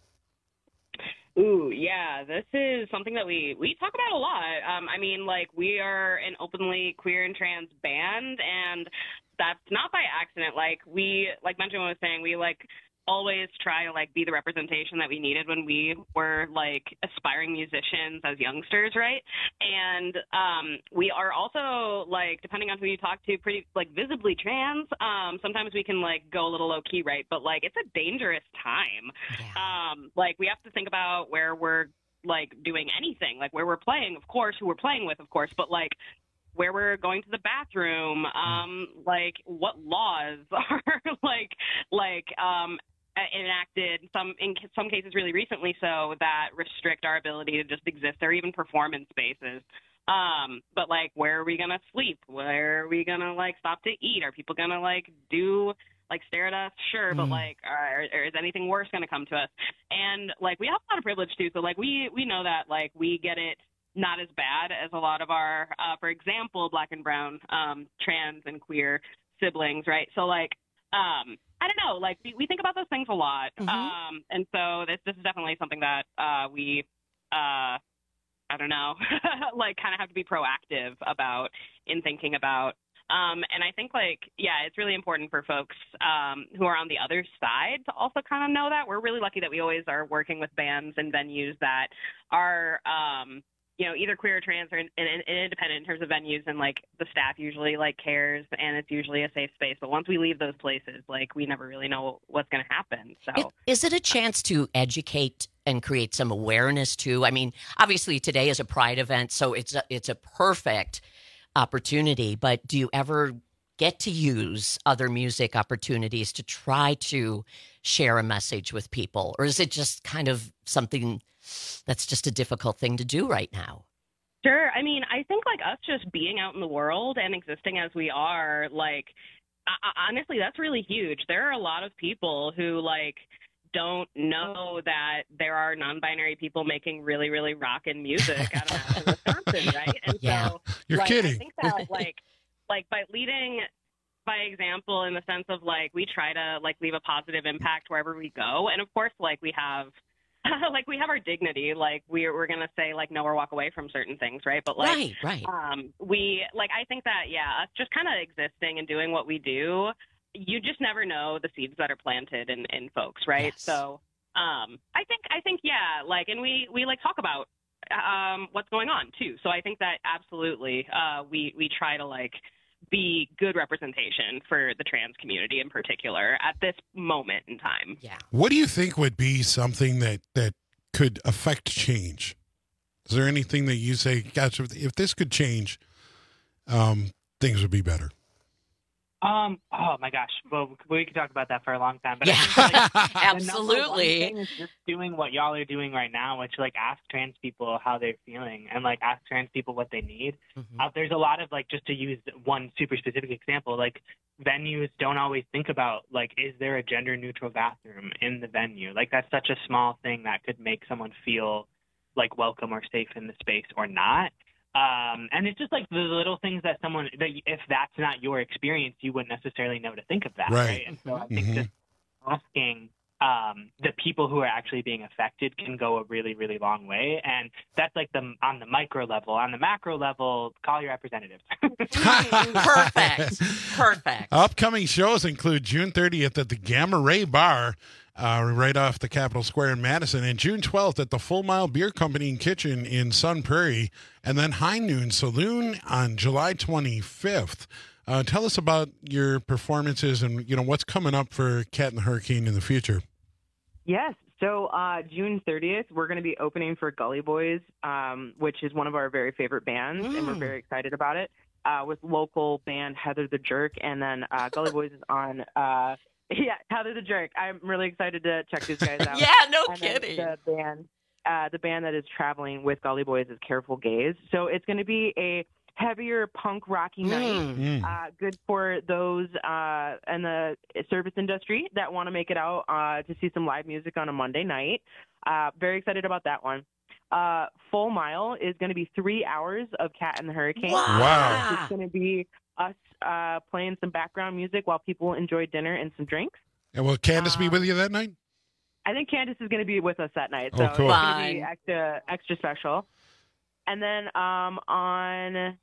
Ooh, yeah, this is something that we, we talk about a lot. Um, I mean, like, we are an openly queer and trans band, and that's not by accident. Like, we, like Benjamin was saying, we, like, always try to, like, be the representation that we needed when we were, like, aspiring musicians as youngsters, right? And um, we are also, like, depending on who you talk to, pretty, like, visibly trans. Um, sometimes we can, like, go a little low-key, right? But, like, it's a dangerous time. Um, like, we have to think about where we're, like, doing anything. Like, where we're playing, of course, who we're playing with, of course, but, like, where we're going to the bathroom, um, like, what laws are, like, like, um, enacted some in some cases really recently so that restrict our ability to just exist or even perform in spaces. Um, but like, where are we gonna sleep? Where are we gonna like stop to eat? Are people gonna like do like stare at us? Sure, but Mm. like, are, or is anything worse gonna come to us? And like, we have a lot of privilege too. So like, we we know that like we get it not as bad as a lot of our, uh, for example, Black and brown, um, trans and queer siblings, right? So like. Um, I don't know, like we, we think about those things a lot. Mhm. Um, and so this, this is definitely something that, uh, we, uh, I don't know, like kind of have to be proactive about in thinking about. Um, and I think like, yeah, it's really important for folks, um, who are on the other side to also kind of know that. We're really lucky that we always are working with bands and venues that are, um, you know, either queer or trans or in, in, in independent in terms of venues, and like the staff usually like cares and it's usually a safe space. But once we leave those places, like we never really know what's going to happen. So It- Is it a chance to educate and create some awareness too? I mean, obviously today is a Pride event, so it's a, it's a perfect opportunity. But do you ever get to use other music opportunities to try to share a message with people, or is it just kind of something that's just a difficult thing to do right now? Sure. I mean, I think like us just being out in the world and existing as we are, like, I- honestly, that's really huge. There are a lot of people who like don't know that there are non-binary people making really, really rockin' music out of Wisconsin, right? And Yeah. so, You're like, kidding. I think that like, like by leading by example, in the sense of like we try to like leave a positive impact wherever we go, and of course, like we have. like we have our dignity, like we're we're gonna say like no or walk away from certain things, right? But like Right, right. um we like I think that yeah, us just kind of existing and doing what we do, you just never know the seeds that are planted in, in folks, right? Yes. So um I think I think yeah, like and we we like talk about um what's going on too. So I think that absolutely uh we we try to like be good representation for the trans community in particular at this moment in time. Yeah. What do you think would be something that, that could affect change? Is there anything that you say, gosh, if, if this could change, um, things would be better? Um. Oh my gosh. Well, we could talk about that for a long time. But Yeah. I think, like, the number one Absolutely. thing is just doing what y'all are doing right now, which like ask trans people how they're feeling and like ask trans people what they need. Mhm. Uh, there's a lot of like, just to use one super specific example, like venues don't always think about like, is there a gender neutral bathroom in the venue? Like that's such a small thing that could make someone feel like welcome or safe in the space or not. Um, and it's just like the little things that someone, that if that's not your experience, you wouldn't necessarily know to think of that, Right. right? And so I think Mhm. just asking um, the people who are actually being affected can go a really, really long way. And that's like the on the micro level. On the macro level, call your representatives. Perfect. Perfect. Upcoming shows include June thirtieth at the Gamma Ray Bar, uh, right off the Capitol Square in Madison, and June twelfth at the Full Mile Beer Company and Kitchen in Sun Prairie, and then High Noon Saloon on July twenty-fifth. Uh, tell us about your performances and, you know, what's coming up for Cat and the Hurricane in the future. Yes. So uh, June thirtieth, we're going to be opening for Gully Boys, um, which is one of our very favorite bands, mm. and we're very excited about it, uh, with local band Heather the Jerk. And then uh, Gully Boys is on, uh, yeah, Heather the Jerk. I'm really excited to check these guys out. Yeah, no and kidding. The band, uh, the band that is traveling with Gully Boys is Careful Gaze. So it's going to be a heavier punk rocky night, Mm. uh, good for those uh, in the service industry that want to make it out uh, to see some live music on a Monday night. Uh, very excited about that one. Uh, Full Mile is going to be three hours of Cat and the Hurricane. Wow. Wow. It's going to be us uh, playing some background music while people enjoy dinner and some drinks. And will Candace be Um, with you that night? I think Candace is going to be with us that night, so Oh, cool. it's going to be extra extra special. And then um, on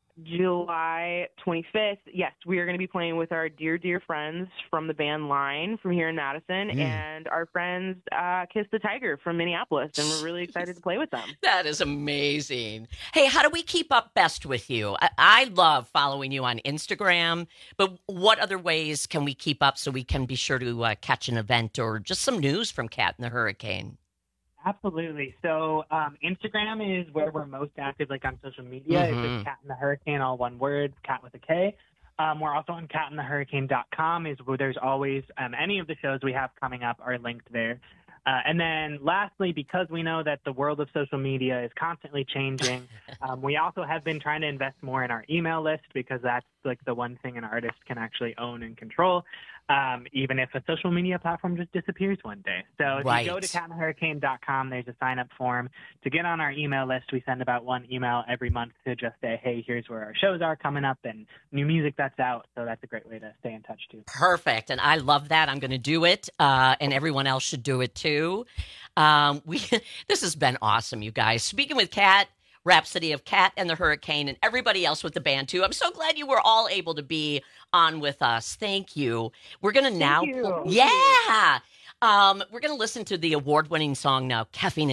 July twenty-fifth, yes, we are going to be playing with our dear, dear friends from the band Line from here in Madison, Mm. and our friends uh, Kiss the Tiger from Minneapolis, and we're really excited to play with them. That is amazing. Hey, how do we keep up best with you? I, I love following you on Instagram, but what other ways can we keep up so we can be sure to uh, catch an event or just some news from Cat and the Hurricane? Absolutely. So um, Instagram is where we're most active, like on social media. It's Mhm. just Cat and the Hurricane, all one word, Cat with a K. Um, we're also on cat and the hurricane dot com, is where there's always um, any of the shows we have coming up are linked there. Uh, and then lastly, because we know that the world of social media is constantly changing, um, we also have been trying to invest more in our email list, because that's like the one thing an artist can actually own and control, um, even if a social media platform just disappears one day. So if Right. you go to cat and the hurricane dot com, there's a sign-up form to get on our email list. We send about one email every month to just say, hey, here's where our shows are coming up and new music that's out. So that's a great way to stay in touch, too. Perfect. And I love that. I'm going to do it. Uh, and everyone else should do it too. Um, we This has been awesome, you guys. Speaking with Cat, Rhapsody of Cat and the Hurricane, and everybody else with the band too. I'm so glad you were all able to be on with us. Thank you. We're going to now. you. Yeah. Um, we're going to listen to the award-winning song now, Caffeine.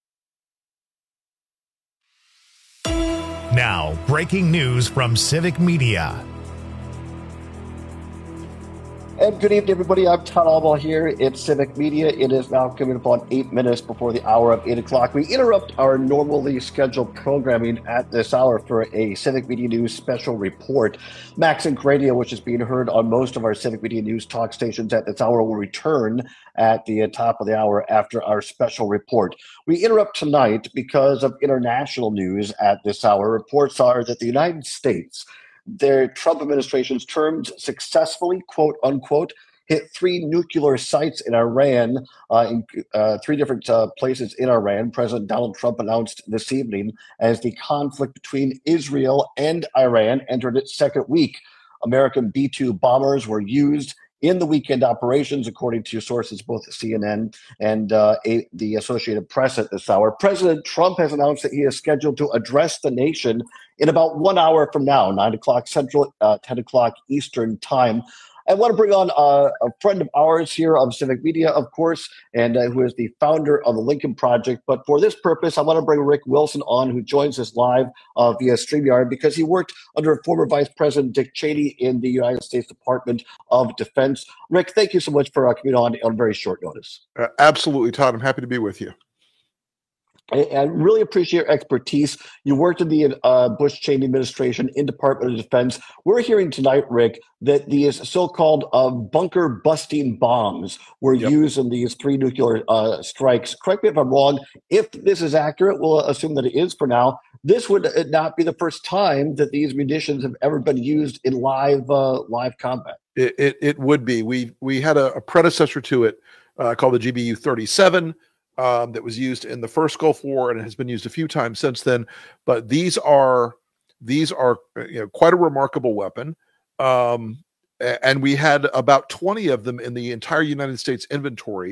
Now, breaking news from Civic Media. And good evening, everybody. I'm Todd Albaugh here at Civic Media. It is now coming upon eight minutes before the hour of eight o'clock. We interrupt our normally scheduled programming at this hour for a Civic Media News special report. Max Inc Radio, which is being heard on most of our Civic Media News talk stations at this hour, will return at the top of the hour after our special report. We interrupt tonight because of international news at this hour. Reports are that the United States, their Trump administration's termed successfully, quote unquote, hit three nuclear sites in Iran, uh, in uh, three different uh, places in Iran. President Donald Trump announced this evening as the conflict between Israel and Iran entered its second week. American B two bombers were used in the weekend operations, according to sources both at C N N and uh, a, the Associated Press at this hour. President Trump has announced that he is scheduled to address the nation in about one hour from now, nine o'clock Central, uh, ten o'clock Eastern time. I want to bring on uh, a friend of ours here of Civic Media, of course, and uh, who is the founder of the Lincoln Project. But for this purpose, I want to bring Rick Wilson on, who joins us live uh, via StreamYard, because he worked under former Vice President Dick Cheney in the United States Department of Defense. Rick, thank you so much for uh, coming on on very short notice. Uh, absolutely, Todd. I'm happy to be with you. I, I really appreciate your expertise. You worked in the uh, Bush-Cheney administration in Department of Defense. We're hearing tonight, Rick, that these so-called uh, bunker-busting bombs were Yep. used in these three nuclear uh, strikes. Correct me if I'm wrong. If this is accurate, we'll assume that it is for now. This would not be the first time that these munitions have ever been used in live uh, live combat. It, it, it would be. We we had a, a predecessor to it uh, called the G B U thirty-seven um, that was used in the first Gulf War, and it has been used a few times since then. But these are these are you know quite a remarkable weapon, um, a- and we had about twenty of them in the entire United States inventory.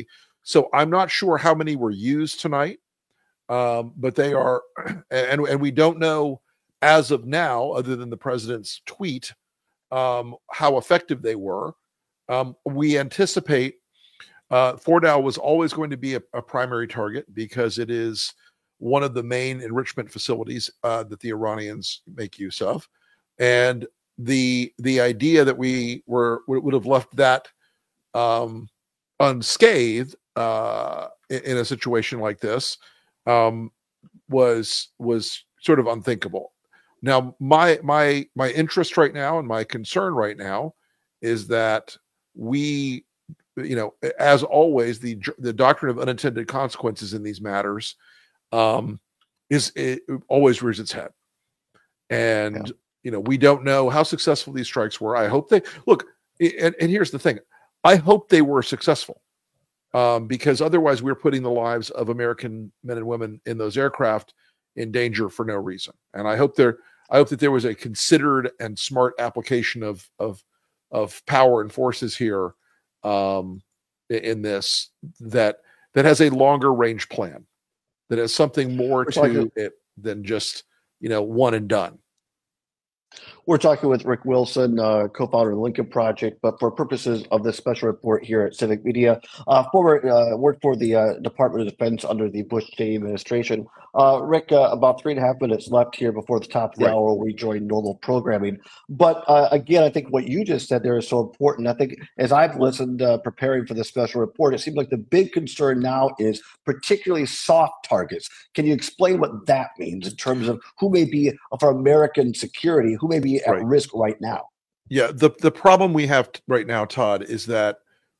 so I'm not sure how many were used tonight, um, but they are, and and we don't know as of now, other than the president's tweet, um, how effective they were. Um, we anticipate uh, Fordow was always going to be a, a primary target because it is one of the main enrichment facilities uh, that the Iranians make use of, and the the idea that we were would have left that um, unscathed uh, in, in a situation like this um, was was sort of unthinkable. Now, my my my interest right now and my concern right now is that we, you know, as always, the the doctrine of unintended consequences in these matters um, is it always rears its head, and yeah. you know, we don't know how successful these strikes were. I hope they look, and, and here's the thing: I hope they were successful, um, because otherwise, we're putting the lives of American men and women in those aircraft in danger for no reason. And I hope there, I hope that there was a considered and smart application of of of power and forces here um, in this that that has a longer range plan, that has something more We're to talking- it than just, you know, one and done. We're talking with Rick Wilson, uh, co-founder of the Lincoln Project, but for purposes of this special report here at Civic Media, uh, former uh, worked for the uh, Department of Defense under the Bush Cheney administration. Uh, Rick, uh, about three and a half minutes left here before the top of the Right. hour, we join normal programming. But uh, again, I think what you just said there is so important. I think as I've listened, uh, preparing for this special report, it seems like the big concern now is particularly soft targets. Can you explain what that means in terms of who may be for American security, who may be at Right. risk right now? Yeah, the the problem we have t- right now, Todd, is that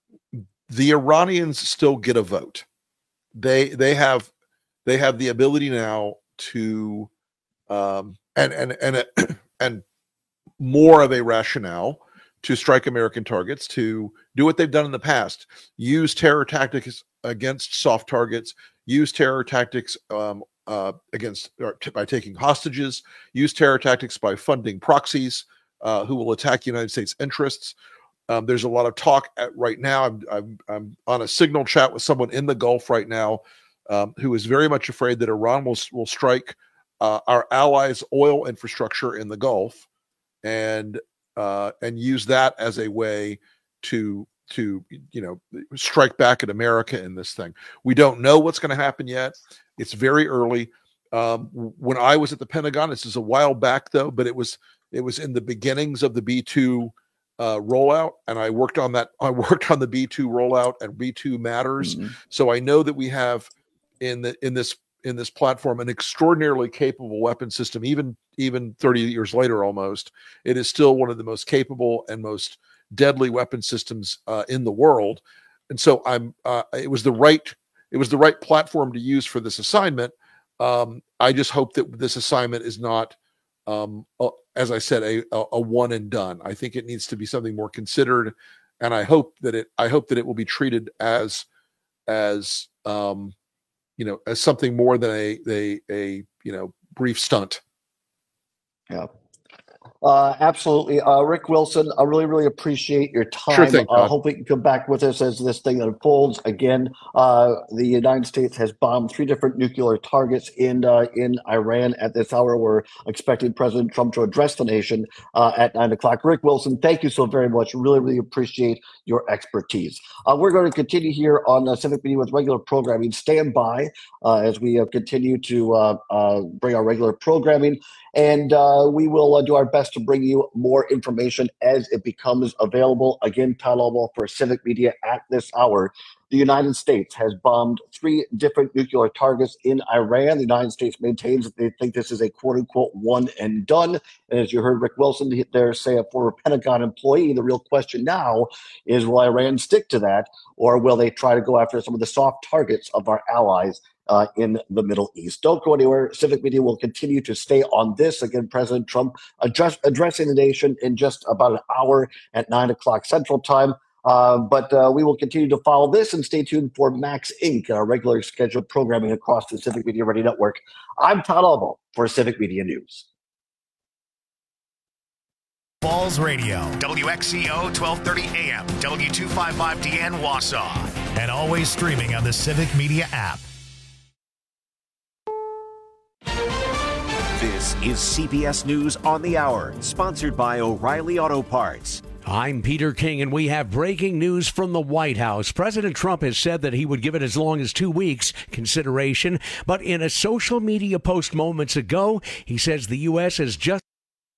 the Iranians still get a vote. They they have they have the ability now to um, and and and a, and more of a rationale to strike American targets, to do what they've done in the past: use terror tactics against soft targets, use terror tactics um, uh, against or t- by taking hostages, use terror tactics by funding proxies uh, who will attack United States interests. Um, there's a lot of talk at, right now. I'm, I'm I'm on a signal chat with someone in the Gulf right now um, who is very much afraid that Iran will will strike uh, our allies' oil infrastructure in the Gulf, and uh, and use that as a way to to you know strike back at America in this thing. We don't know what's going to happen yet. It's very early. Um, when I was at the Pentagon, this is a while back though, but it was it was in the beginnings of the B two uh, rollout, and I worked on that. I worked on the B two rollout and B two matters, Mm-hmm. so I know that we have in the in this in this platform an extraordinarily capable weapon system. Even even thirty years later, almost, it is still one of the most capable and most deadly weapon systems uh, in the world. And so I'm. Uh, it was the right. It was the right platform to use for this assignment. Um, I just hope that this assignment is not, um, uh, as I said, a, a a one and done. I think it needs to be something more considered, and I hope that it. I hope that it will be treated as, as um, you know, as something more than a a a you know brief stunt. Yeah. Uh, absolutely. Uh, Rick Wilson, I really, really appreciate your time. Sure thing, uh, Todd. hope you can come back with us as this thing unfolds. Again, uh, the United States has bombed three different nuclear targets in uh, in Iran at this hour. We're expecting President Trump to address the nation uh, at nine o'clock. Rick Wilson, thank you so very much. Really, really appreciate your expertise. Uh, we're going to continue here on uh, Civic Media with regular programming. Stand by uh, as we uh, continue to uh, uh, bring our regular programming. And uh, we will uh, do our best to bring you more information as it becomes available. Again, Todd Albaugh for Civic Media at this hour. The United States has bombed three different nuclear targets in Iran. The United States maintains that they think this is a quote-unquote one and done. And as you heard Rick Wilson there say, a former Pentagon employee, the real question now is, will Iran stick to that, or will they try to go after some of the soft targets of our allies Uh, in the Middle East? Don't go anywhere. Civic Media will continue to stay on this. Again, President Trump address, addressing the nation in just about an hour at nine o'clock Central Time. Uh, but uh, we will continue to follow this, and stay tuned for Max Incorporated, our regular scheduled programming across the Civic Media Radio Network. I'm Todd Albaugh for Civic Media News. Falls Radio, W X C O twelve thirty A M, W two fifty-five D N Wausau. and always streaming on the Civic Media app. This is C B S News on the Hour, sponsored by O'Reilly Auto Parts. I'm Peter King, and we have breaking news from the White House. President Trump has said that he would give it as long as two weeks consideration, but in a social media post moments ago, he says the U S has just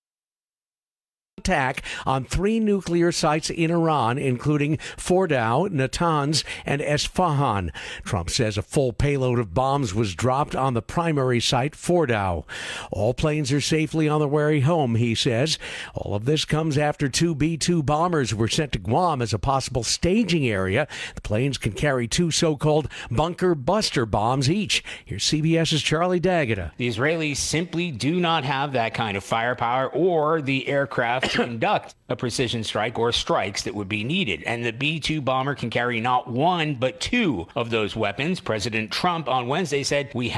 attack on three nuclear sites in Iran, including Fordow, Natanz, and Esfahan. Trump says a full payload of bombs was dropped on the primary site, Fordow. All planes are safely on their way home, he says. All of this comes after two B two bombers were sent to Guam as a possible staging area. The planes can carry two so-called bunker buster bombs each. Here's CBS's Charlie D'Agata. The Israelis simply do not have that kind of firepower or the aircraft to conduct a precision strike or strikes that would be needed. And the B two bomber can carry not one, but two of those weapons. President Trump on Wednesday said, we